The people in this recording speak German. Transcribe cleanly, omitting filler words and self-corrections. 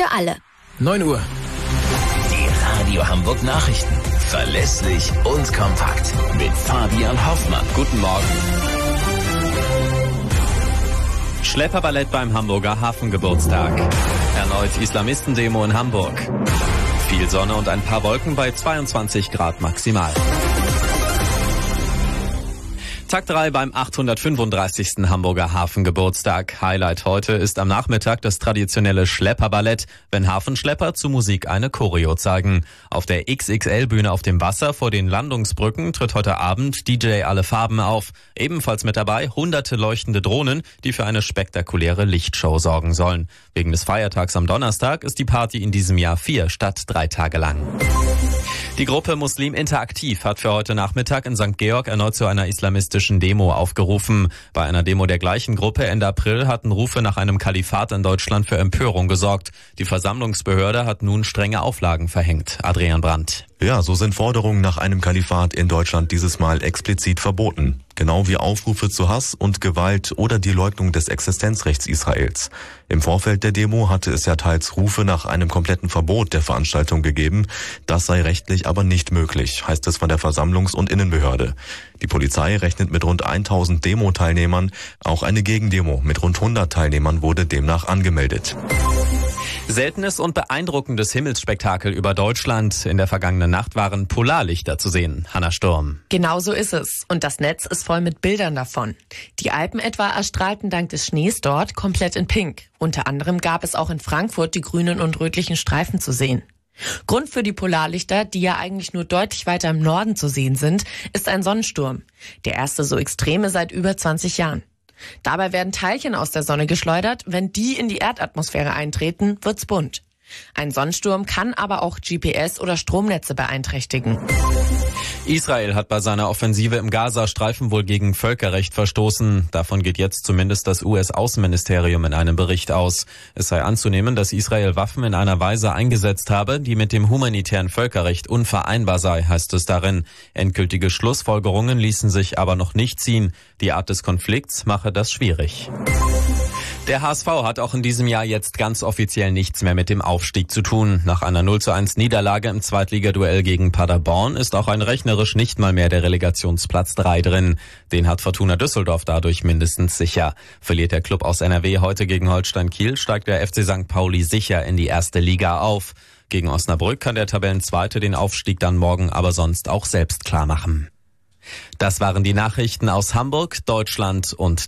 für alle. 9 Uhr. Die Radio Hamburg Nachrichten. Verlässlich und kompakt. Mit Fabian Hoffmann. Guten Morgen. Schlepperballett beim Hamburger Hafengeburtstag. Erneut Islamistendemo in Hamburg. Viel Sonne und ein paar Wolken bei 22 Grad maximal. Tag 3 beim 835. Hamburger Hafengeburtstag. Highlight heute ist am Nachmittag das traditionelle Schlepperballett, wenn Hafenschlepper zu Musik eine Choreo zeigen. Auf der XXL-Bühne auf dem Wasser vor den Landungsbrücken tritt heute Abend DJ Alle Farben auf. Ebenfalls mit dabei hunderte leuchtende Drohnen, die für eine spektakuläre Lichtshow sorgen sollen. Wegen des Feiertags am Donnerstag ist die Party in diesem Jahr 4 statt 3 Tage lang. Die Gruppe Muslim Interaktiv hat für heute Nachmittag in St. Georg erneut zu einer islamistischen Demo aufgerufen. Bei einer Demo der gleichen Gruppe Ende April hatten Rufe nach einem Kalifat in Deutschland für Empörung gesorgt. Die Versammlungsbehörde hat nun strenge Auflagen verhängt. Adrian Brandt. Ja, so sind Forderungen nach einem Kalifat in Deutschland dieses Mal explizit verboten. Genau wie Aufrufe zu Hass und Gewalt oder die Leugnung des Existenzrechts Israels. Im Vorfeld der Demo hatte es ja teils Rufe nach einem kompletten Verbot der Veranstaltung gegeben. Das sei rechtlich aber nicht möglich, heißt es von der Versammlungs- und Innenbehörde. Die Polizei rechnet mit rund 1000 Demo-Teilnehmern. Auch eine Gegendemo mit rund 100 Teilnehmern wurde demnach angemeldet. Seltenes und beeindruckendes Himmelsspektakel über Deutschland. In der vergangenen Nacht waren Polarlichter zu sehen. Hanna Sturm. Genau so ist es. Und das Netz ist voll mit Bildern davon. Die Alpen etwa erstrahlten dank des Schnees dort komplett in Pink. Unter anderem gab es auch in Frankfurt die grünen und rötlichen Streifen zu sehen. Grund für die Polarlichter, die ja eigentlich nur deutlich weiter im Norden zu sehen sind, ist ein Sonnensturm. Der erste so extreme seit über 20 Jahren. Dabei werden Teilchen aus der Sonne geschleudert. Wenn die in die Erdatmosphäre eintreten, wird's bunt. Ein Sonnensturm kann aber auch GPS- oder Stromnetze beeinträchtigen. Israel hat bei seiner Offensive im Gazastreifen wohl gegen Völkerrecht verstoßen. Davon geht jetzt zumindest das US-Außenministerium in einem Bericht aus. Es sei anzunehmen, dass Israel Waffen in einer Weise eingesetzt habe, die mit dem humanitären Völkerrecht unvereinbar sei, heißt es darin. Endgültige Schlussfolgerungen ließen sich aber noch nicht ziehen. Die Art des Konflikts mache das schwierig. Der HSV hat auch in diesem Jahr jetzt ganz offiziell nichts mehr mit dem Aufstieg zu tun. Nach einer 0:1 Niederlage im Zweitligaduell gegen Paderborn ist auch ein rechnerisch nicht mal mehr der Relegationsplatz 3 drin. Den hat Fortuna Düsseldorf dadurch mindestens sicher. Verliert der Klub aus NRW heute gegen Holstein Kiel, steigt der FC St. Pauli sicher in die erste Liga auf. Gegen Osnabrück kann der Tabellenzweite den Aufstieg dann morgen aber sonst auch selbst klar machen. Das waren die Nachrichten aus Hamburg, Deutschland und